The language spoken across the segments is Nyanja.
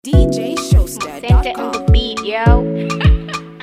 DJShowstar.com. Sent on the beat, yo.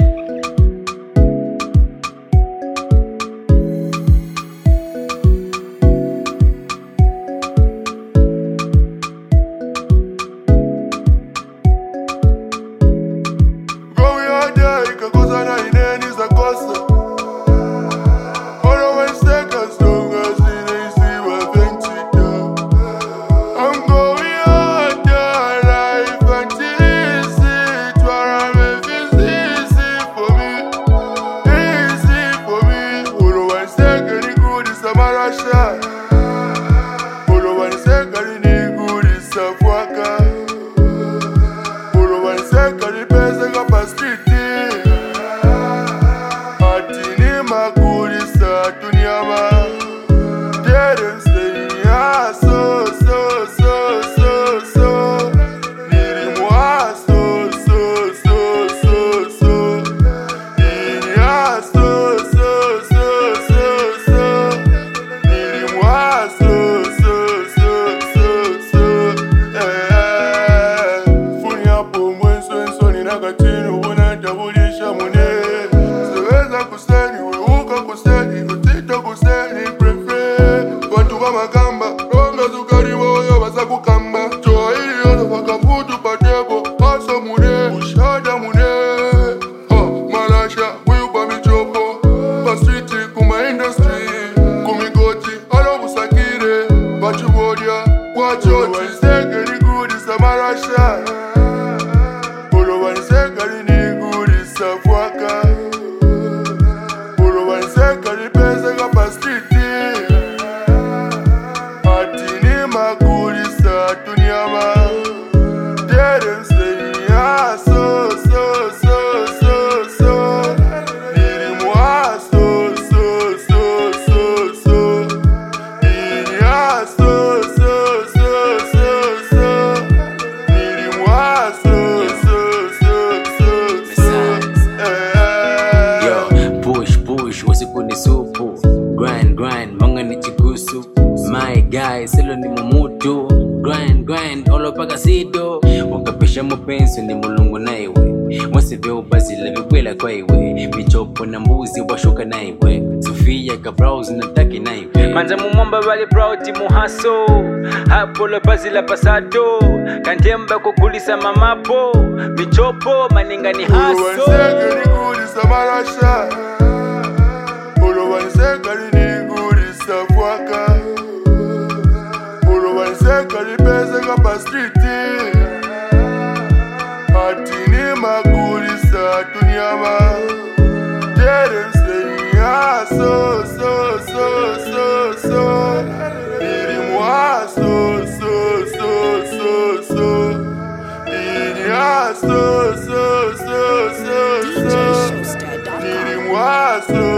Mupenzi ni mulungu naiwe mwasive ubazile vikwela kwa iwe michopo na mbuzi washuka naiwe Sofia kabrowse nataki naiwe manza mumomba bali proud muhaso hapo lo bazila pasado kantemba kukulisa mamapo michopo maninga ni haso ni kulisa marasha Olo wanseka ni kulisa fuaka Olo wanseka ni pesa kapa streeti Atini makulisa tunyama Didn't say ya so Niri mwa so Niri ya so Niri mwa so